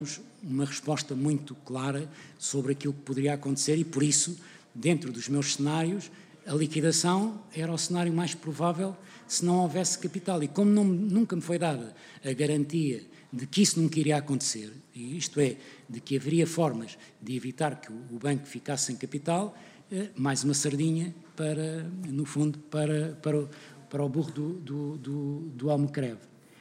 uma resposta muito clara sobre aquilo que poderia acontecer e, por isso, dentro dos meus cenários, a liquidação era o cenário mais provável se não houvesse capital. E como nunca me foi dada a garantia de que isso nunca iria acontecer, isto é, de que haveria formas de evitar que o banco ficasse sem capital, mais uma sardinha para, no fundo, para o burro do Almocreve.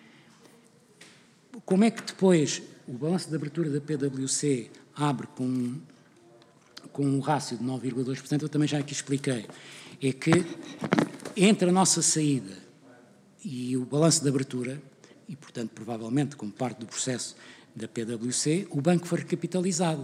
Como é que depois o balanço de abertura da PwC abre com um rácio de 9,2%, eu também já aqui expliquei, é que entre a nossa saída e o balanço de abertura, e portanto provavelmente como parte do processo da PwC, o banco foi recapitalizado.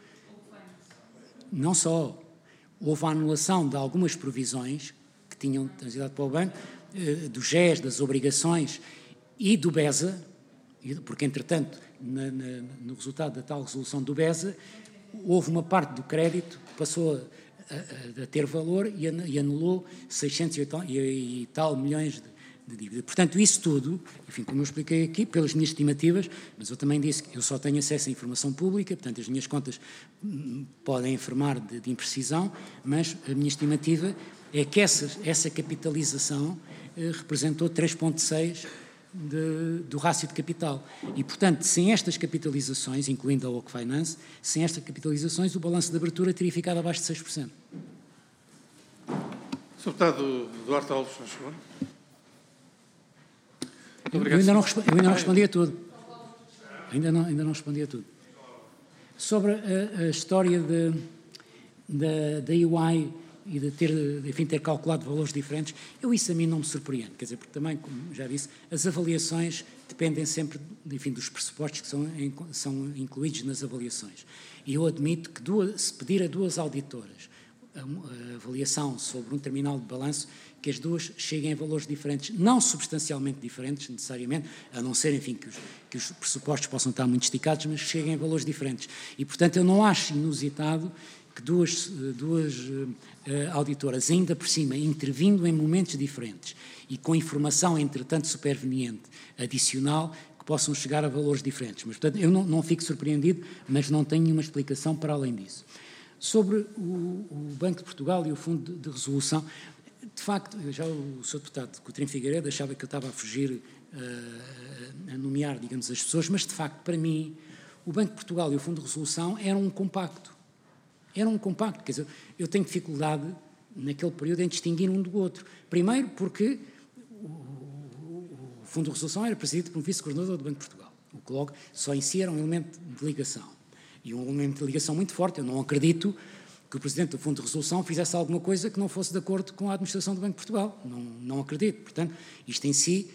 Não só, houve a anulação de algumas provisões que tinham transido para o banco, do GES, das obrigações e do BESA, porque entretanto no resultado da tal resolução do BESA, houve uma parte do crédito que passou a ter valor e anulou 600 e tal milhões de dívida. Portanto, isso tudo, enfim, como eu expliquei aqui, pelas minhas estimativas, mas eu também disse que eu só tenho acesso à informação pública, portanto, as minhas contas podem informar de imprecisão, mas a minha estimativa é que essa capitalização representou 3,6% do rácio de capital. E, portanto, sem estas capitalizações, incluindo a Oak Finance, sem estas capitalizações, o balanço de abertura teria ficado abaixo de 6%. Sr. Deputado Duarte Alves, por favor. Eu ainda não respondi a tudo. Ainda não respondi a tudo. Sobre a história da EY e de ter calculado valores diferentes, isso a mim não me surpreende, quer dizer, porque também, como já disse, as avaliações dependem sempre, enfim, dos pressupostos que são incluídos nas avaliações. E eu admito que se pedir a duas auditoras a avaliação sobre um terminal de balanço, que as duas cheguem a valores diferentes, não substancialmente diferentes, necessariamente, a não ser, enfim, que os pressupostos possam estar muito esticados, mas que cheguem a valores diferentes. E, portanto, eu não acho inusitado que duas auditoras, ainda por cima, intervindo em momentos diferentes e com informação, entretanto, superveniente, adicional, que possam chegar a valores diferentes. Mas, portanto, eu não fico surpreendido, mas não tenho nenhuma explicação para além disso. Sobre o Banco de Portugal e o Fundo de Resolução, de facto, já o Sr. Deputado Coutinho Figueiredo achava que eu estava a fugir a nomear, digamos, as pessoas, mas, de facto, para mim, o Banco de Portugal e o Fundo de Resolução eram um compacto. Era um compacto, quer dizer, eu tenho dificuldade naquele período em distinguir um do outro. Primeiro porque o Fundo de Resolução era presidido por um vice-governador do Banco de Portugal, o que logo só em si era um elemento de ligação. E um elemento de ligação muito forte. Eu não acredito que o Presidente do Fundo de Resolução fizesse alguma coisa que não fosse de acordo com a administração do Banco de Portugal. Não acredito. Portanto, isto em si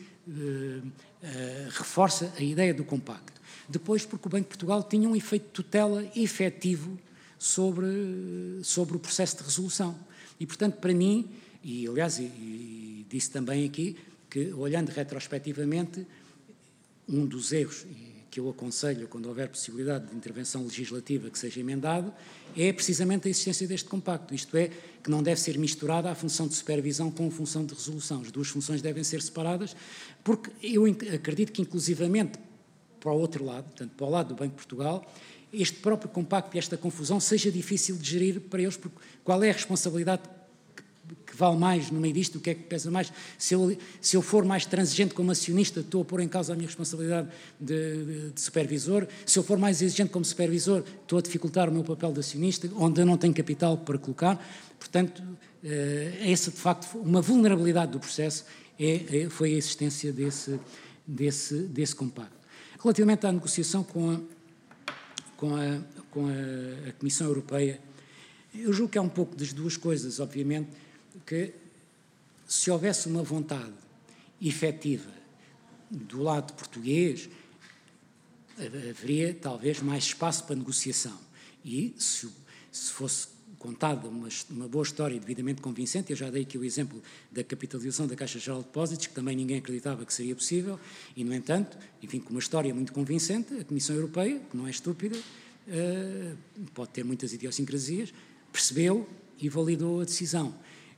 reforça a ideia do compacto. Depois, porque o Banco de Portugal tinha um efeito de tutela efetivo sobre o processo de resolução. E, portanto, para mim, e aliás, e disse também aqui, que olhando retrospectivamente, um dos erros que eu aconselho quando houver possibilidade de intervenção legislativa que seja emendado, é precisamente a existência deste compacto, isto é, que não deve ser misturada a função de supervisão com a função de resolução. As duas funções devem ser separadas, porque eu acredito que, inclusivamente, para o outro lado, portanto, para o lado do Banco de Portugal, este próprio compacto e esta confusão seja difícil de gerir para eles, porque qual é a responsabilidade que vale mais no meio disto, o que é que pesa mais? Se eu for mais transigente como acionista, estou a pôr em causa a minha responsabilidade de supervisor. Se eu for mais exigente como supervisor, estou a dificultar o meu papel de acionista, onde eu não tenho capital para colocar. Portanto, essa, de facto, uma vulnerabilidade do processo foi a existência desse compacto. Relativamente à negociação com a Comissão Europeia, eu julgo que é um pouco das duas coisas, obviamente, que se houvesse uma vontade efetiva do lado português, haveria talvez mais espaço para negociação. E se fosse contada uma boa história devidamente convincente, eu já dei aqui o exemplo da capitalização da Caixa Geral de Depósitos, que também ninguém acreditava que seria possível, e, no entanto, enfim, com uma história muito convincente, a Comissão Europeia, que não é estúpida, pode ter muitas idiosincrasias, percebeu e validou a decisão.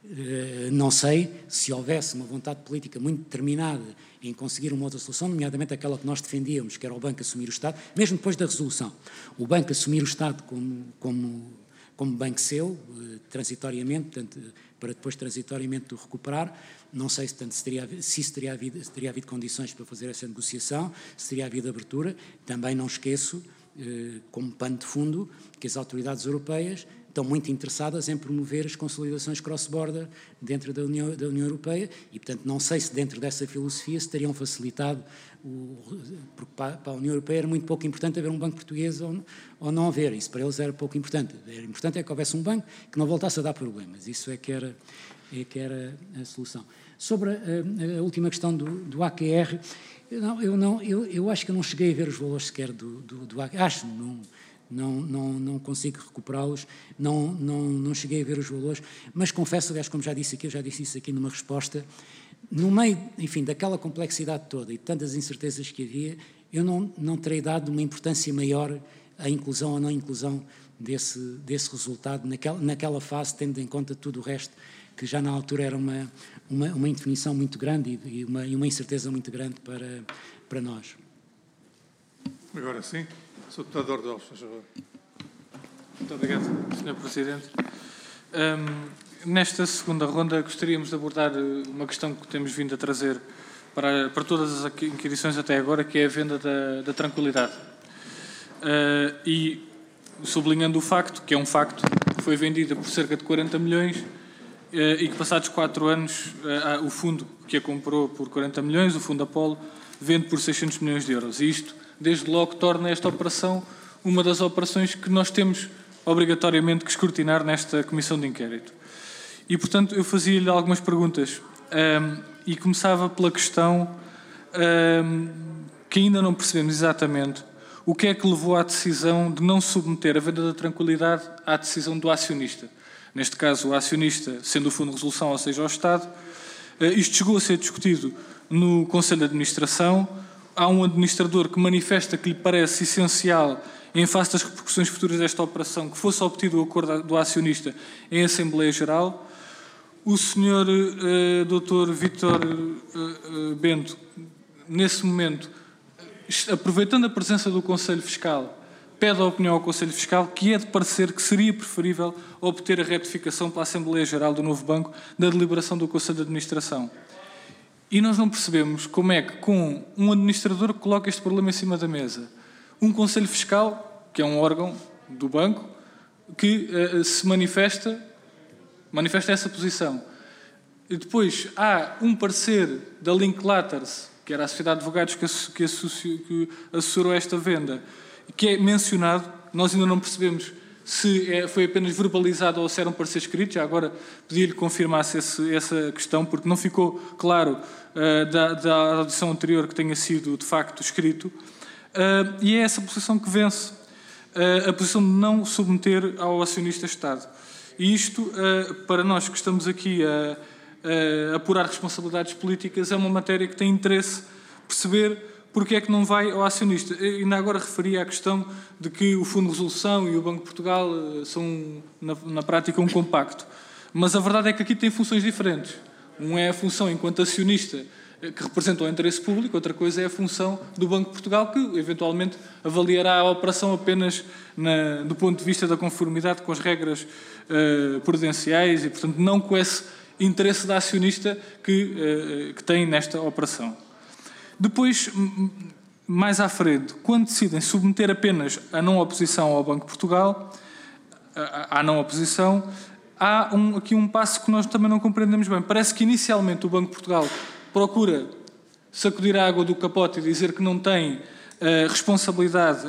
Não sei se houvesse uma vontade política muito determinada em conseguir uma outra solução, nomeadamente aquela que nós defendíamos, que era o banco assumir o Estado, mesmo depois da resolução. O banco assumir o Estado como banco seu, transitoriamente, portanto, para depois transitoriamente o recuperar. Não sei se teria havido condições para fazer essa negociação, se teria havido abertura. Também não esqueço, como pano de fundo, que as autoridades europeias estão muito interessadas em promover as consolidações cross-border dentro da União Europeia e, portanto, não sei se dentro dessa filosofia se teriam facilitado, porque para a União Europeia era muito pouco importante haver um banco português ou não haver. Isso para eles era pouco importante. Era importante é que houvesse um banco que não voltasse a dar problemas. Isso é que era a solução. Sobre a última questão do AQR, eu acho que eu não cheguei a ver os valores sequer do AQR. Acho, não consigo recuperá-los, não cheguei a ver os valores, mas confesso, aliás, como já disse aqui, eu já disse isso aqui numa resposta, no meio, enfim, daquela complexidade toda e tantas incertezas que havia, eu não terei dado uma importância maior à inclusão ou não inclusão desse resultado naquela fase, tendo em conta tudo o resto, que já na altura era uma indefinição muito grande e uma incerteza muito grande para nós. Agora sim. Sr. Deputado Dordelos, por favor. Muito obrigado, Sr. Presidente. Nesta segunda ronda gostaríamos de abordar uma questão que temos vindo a trazer para todas as inquirições até agora, que é a venda da tranquilidade. E sublinhando o facto, que é um facto, que foi vendida por cerca de 40 milhões e que passados 4 anos o fundo que a comprou por 40 milhões, o Fundo Apolo, vende por 600 milhões de euros. E isto, desde logo, torna esta operação uma das operações que nós temos obrigatoriamente que escrutinar nesta comissão de inquérito. E, portanto, eu fazia-lhe algumas perguntas e começava pela questão que ainda não percebemos exatamente o que é que levou à decisão de não submeter a venda da tranquilidade à decisão do acionista. Neste caso, o acionista, sendo o Fundo de Resolução, ou seja, o Estado. Isto chegou a ser discutido no Conselho de Administração. Há um administrador que manifesta que lhe parece essencial, em face das repercussões futuras desta operação, que fosse obtido o acordo do acionista em Assembleia Geral. O Sr. Dr. Vítor Bento, nesse momento, aproveitando a presença do Conselho Fiscal, pede a opinião ao Conselho Fiscal, que é de parecer que seria preferível obter a retificação pela Assembleia Geral do novo banco da deliberação do Conselho de Administração. E nós não percebemos como é que, com um administrador que coloca este problema em cima da mesa, um Conselho Fiscal, que é um órgão do banco, que se manifesta essa posição. E depois há um parecer da Linklaters, que era a sociedade de advogados que assessorou esta venda, que é mencionado. Nós ainda não percebemos se foi apenas verbalizado ou se era um parecer escrito. Já agora pedia-lhe que confirmasse essa questão, porque não ficou claro da audição anterior que tenha sido, de facto, escrito. E é essa posição que vence, a posição de não submeter ao acionista Estado. E isto, para nós que estamos aqui a apurar responsabilidades políticas, é uma matéria que tem interesse perceber porque é que não vai ao acionista. Eu ainda agora referia à questão de que o Fundo de Resolução e o Banco de Portugal são, na prática, um compacto. Mas a verdade é que aqui tem funções diferentes. Um é a função enquanto acionista, que representa o interesse público, outra coisa é a função do Banco de Portugal, que eventualmente avaliará a operação apenas do ponto de vista da conformidade com as regras prudenciais e, portanto, não com esse interesse da acionista que tem nesta operação. Depois, mais à frente, quando decidem submeter apenas a não oposição ao Banco de Portugal, à não oposição, há aqui um passo que nós também não compreendemos bem. Parece que inicialmente o Banco de Portugal procura sacudir a água do capote e dizer que não tem responsabilidade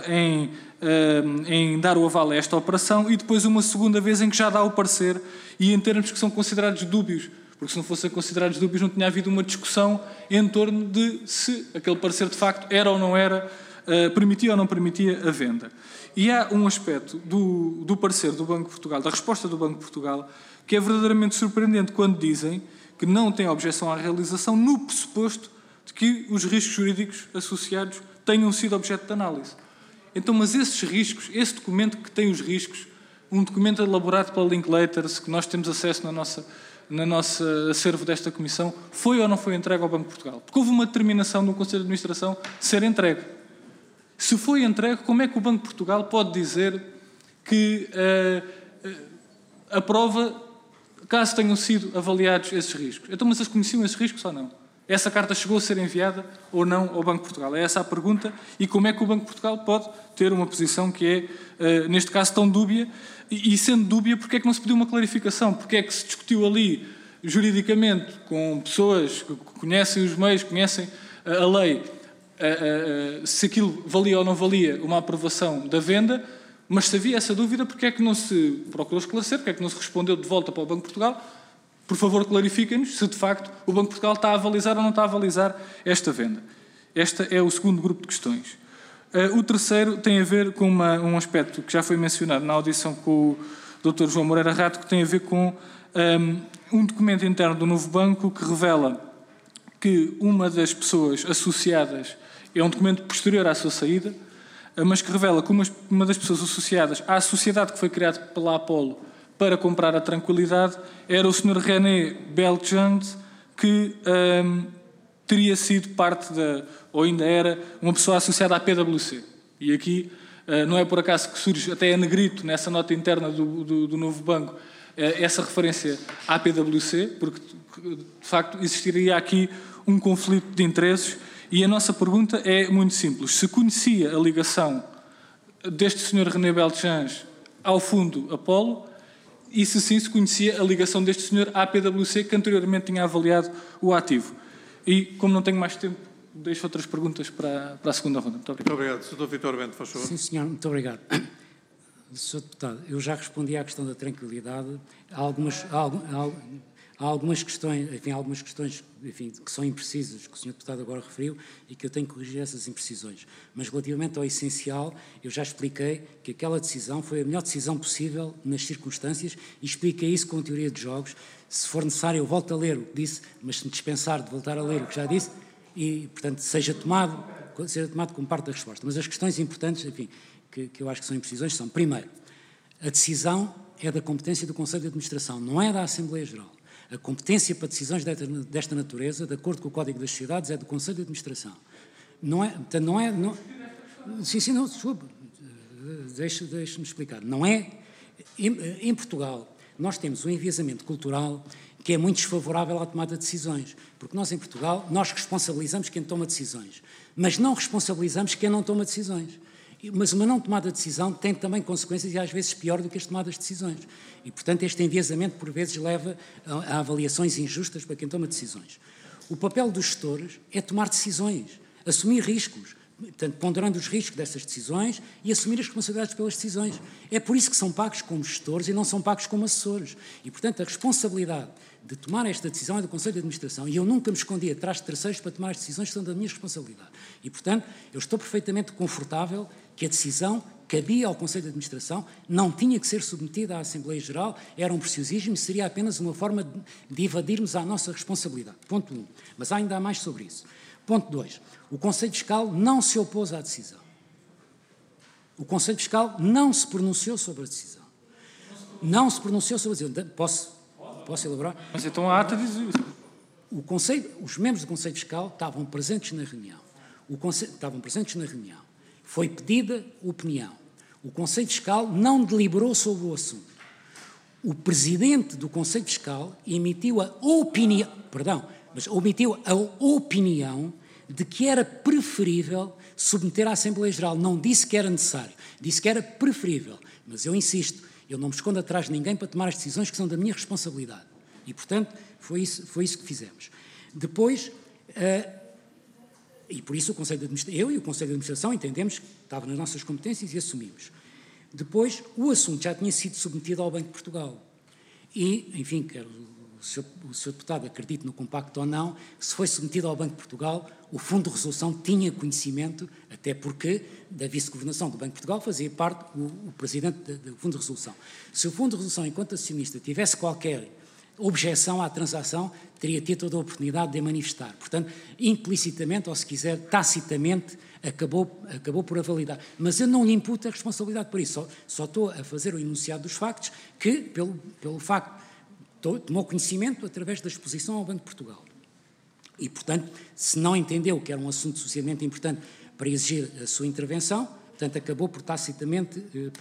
em dar o aval a esta operação, e depois uma segunda vez em que já dá o parecer, e em termos que são considerados dúbios, porque se não fossem considerados dúbios não tinha havido uma discussão em torno de se aquele parecer de facto era ou não era, permitia ou não permitia a venda. E há um aspecto do parecer do Banco de Portugal, da resposta do Banco de Portugal, que é verdadeiramente surpreendente quando dizem que não têm objeção à realização no pressuposto de que os riscos jurídicos associados tenham sido objeto de análise. Então, mas esses riscos, esse documento que tem os riscos, um documento elaborado pela Linklaters, que nós temos acesso na nossa acervo desta Comissão, foi ou não foi entregue ao Banco de Portugal? Porque houve uma determinação do Conselho de Administração de ser entregue. Se foi entregue, como é que o Banco de Portugal pode dizer que aprova caso tenham sido avaliados esses riscos? Então, mas eles conheciam esses riscos ou não? Essa carta chegou a ser enviada ou não ao Banco de Portugal? É essa a pergunta. E como é que o Banco de Portugal pode ter uma posição que é, neste caso, tão dúbia? E sendo dúbia, porque é que não se pediu uma clarificação? Porque é que se discutiu ali, juridicamente, com pessoas que conhecem os meios, conhecem a lei, se aquilo valia ou não valia uma aprovação da venda, mas se havia essa dúvida, porque é que não se procurou esclarecer, porque é que não se respondeu de volta para o Banco de Portugal? Por favor, clarifiquem-nos se, de facto, o Banco de Portugal está a avalizar ou não está a avalizar esta venda. Este é o segundo grupo de questões. O terceiro tem a ver com um aspecto que já foi mencionado na audição com o Dr. João Moreira Rato, que tem a ver com um documento interno do novo banco que revela que uma das pessoas associadas é um documento posterior à sua saída, mas que revela que uma das pessoas associadas à sociedade que foi criada pela Apollo para comprar a Tranquilidade era o Sr. René Beltjans, que teria sido parte ou ainda era, uma pessoa associada à PwC. E aqui não é por acaso que surge, até é negrito nessa nota interna do novo banco, essa referência à PwC, porque de facto existiria aqui um conflito de interesses. E a nossa pergunta é muito simples. Se conhecia a ligação deste Sr. René Beltjans ao fundo Apollo, e se sim, se conhecia a ligação deste senhor à PwC, que anteriormente tinha avaliado o ativo. E, como não tenho mais tempo, deixo outras perguntas para a segunda ronda. Muito obrigado. Muito obrigado. Sr. Vítor Bento, faz favor. Sim, senhor, muito obrigado. Sr. Deputado, eu já respondi à questão da tranquilidade. Há algumas questões, enfim, que são imprecisas, que o Sr. Deputado agora referiu, e que eu tenho que corrigir essas imprecisões. Mas, relativamente ao essencial, eu já expliquei que aquela decisão foi a melhor decisão possível nas circunstâncias e expliquei isso com a teoria de jogos. Se for necessário, eu volto a ler o que disse, mas se me dispensar de voltar a ler o que já disse, e, portanto, seja tomado como parte da resposta. Mas as questões importantes, enfim, que eu acho que são imprecisões, são, primeiro, a decisão é da competência do Conselho de Administração, não é da Assembleia Geral. A competência para decisões desta natureza, de acordo com o Código das Sociedades, é do Conselho de Administração. Não é, portanto, não é... Não, desculpe, deixe-me explicar. Não é... Em Portugal, nós temos um enviesamento cultural que é muito desfavorável à tomada de decisões, porque nós, em Portugal, nós responsabilizamos quem toma decisões, mas não responsabilizamos quem não toma decisões. Mas uma não tomada de decisão tem também consequências e às vezes pior do que as tomadas de decisões. E, portanto, este enviesamento por vezes leva a avaliações injustas para quem toma decisões. O papel dos gestores é tomar decisões, assumir riscos, portanto, ponderando os riscos dessas decisões e assumir as responsabilidades pelas decisões. É por isso que são pagos como gestores e não são pagos como assessores. E, portanto, a responsabilidade de tomar esta decisão é do Conselho de Administração e eu nunca me escondi atrás de terceiros para tomar as decisões que são da minha responsabilidade. E, portanto, eu estou perfeitamente confortável que a decisão cabia ao Conselho de Administração, não tinha que ser submetida à Assembleia Geral, era um preciosismo e seria apenas uma forma de evadirmos à nossa responsabilidade. Ponto 1. Mas ainda há mais sobre isso. Ponto 2. O Conselho Fiscal não se opôs à decisão. O Conselho Fiscal não se pronunciou sobre a decisão. Não se pronunciou sobre a decisão. Posso elaborar? Mas então a ata diz isso. Os membros do Conselho Fiscal estavam presentes na reunião. Foi pedida opinião. O Conselho Fiscal não deliberou sobre o assunto. O Presidente do Conselho Fiscal emitiu a opinião de que era preferível submeter à Assembleia Geral. Não disse que era necessário, disse que era preferível. Mas eu insisto, eu não me escondo atrás de ninguém para tomar as decisões que são da minha responsabilidade. E, portanto, foi isso que fizemos. Depois... E por isso eu e o Conselho de Administração entendemos que estava nas nossas competências e assumimos. Depois, o assunto já tinha sido submetido ao Banco de Portugal. E, enfim, quer o Sr. Deputado acredite no compacto ou não, se foi submetido ao Banco de Portugal, o Fundo de Resolução tinha conhecimento, até porque da vice-governação do Banco de Portugal fazia parte o Presidente do Fundo de Resolução. Se o Fundo de Resolução, enquanto acionista, tivesse qualquer objeção à transação, teria tido toda a oportunidade de a manifestar. Portanto, implicitamente, ou se quiser, tacitamente, acabou por a validar. Mas eu não lhe imputo a responsabilidade por isso. Só estou a fazer o enunciado dos factos que, pelo facto de tomou conhecimento através da exposição ao Banco de Portugal. E, portanto, se não entendeu que era um assunto socialmente importante para exigir a sua intervenção, portanto, acabou por tacitamente